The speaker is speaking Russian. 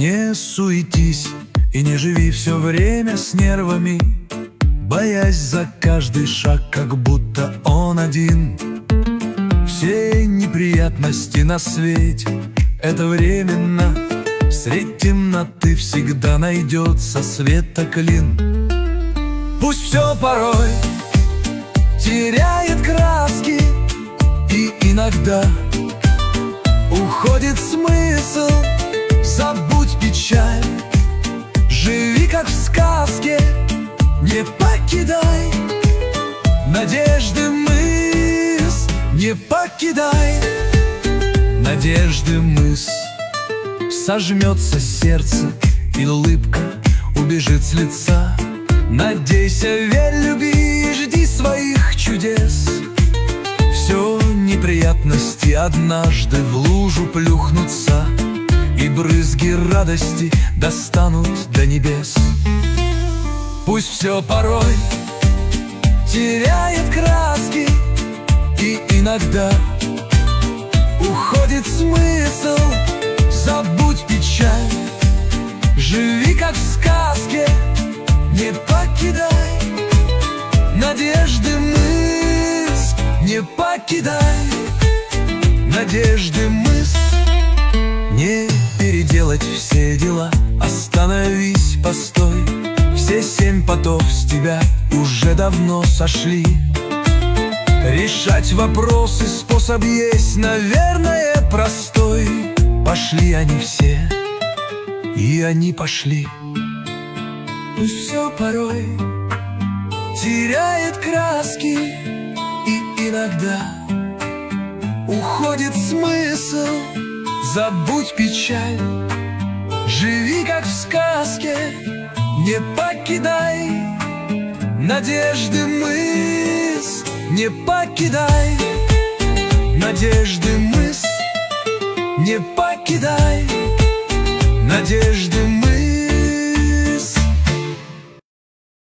Не суетись и не живи все время с нервами, боясь за каждый шаг, как будто он один. Все неприятности на свете — это временно. Средь темноты всегда найдется светоклин. Пусть все порой теряет краски, и иногда уходит смысл. Забудь печаль, живи как в сказке, не покидай надежды мыс, не покидай надежды мыс. Сожмется сердце, и улыбка убежит с лица. Надейся, верь, люби и жди своих чудес. Все неприятности однажды в лужу плюхнутся, и брызги радости достанут до небес. Пусть все порой теряет краски, и иногда уходит смысл. Забудь печаль, живи как в сказке, не покидай надежды мыс, не покидай надежды мыс. Не переделать все дела, остановись, постой. Все 7 потов с тебя уже давно сошли. Решать вопросы способ есть, наверное, простой. Пошли они все, и они пошли. Пусть все порой теряет краски, и иногда уходит смысл. Забудь печаль, живи как в сказке, не покидай надежды мыс, не покидай надежды мыс, не покидай надежды.